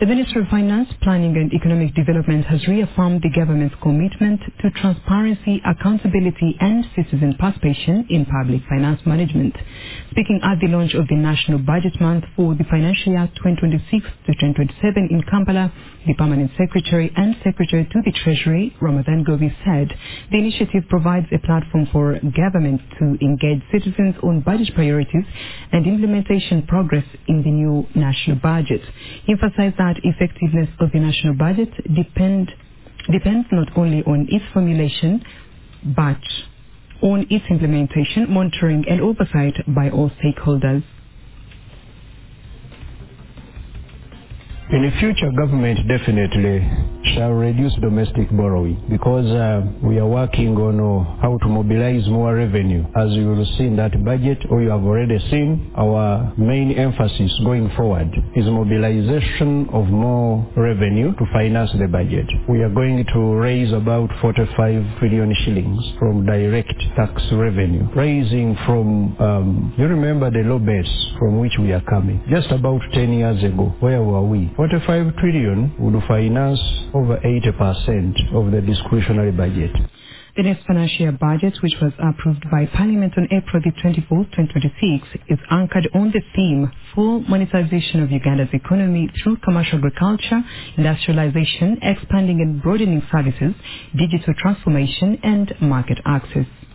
The Ministry of Finance, Planning and Economic Development has reaffirmed the government's commitment to transparency, accountability and citizen participation in public finance management. Speaking at the launch of the National Budget Month for the financial year 2026 to 2027 in Kampala, the Permanent Secretary and Secretary to the Treasury, Ramadan Gobi, said the initiative provides a platform for government to engage citizens on budget priorities and implementation progress in the new national budget. He emphasized that effectiveness of the national budget depends not only on its formulation but on its implementation, monitoring and oversight by all stakeholders. In the future, government definitely shall reduce domestic borrowing because we are working on how to mobilize more revenue. As you will see in that budget, or you have already seen, our main emphasis going forward is mobilization of more revenue to finance the budget. We are going to raise about 45 trillion shillings from direct tax revenue, raising from, you remember the low base from which we are coming. Just about 10 years ago, where were we? 45 trillion would finance over 80% of the discretionary budget. The next financial year budget, which was approved by Parliament on April the 24th, 2026, is anchored on the theme full monetization of Uganda's economy through commercial agriculture, industrialization, expanding and broadening services, digital transformation and market access.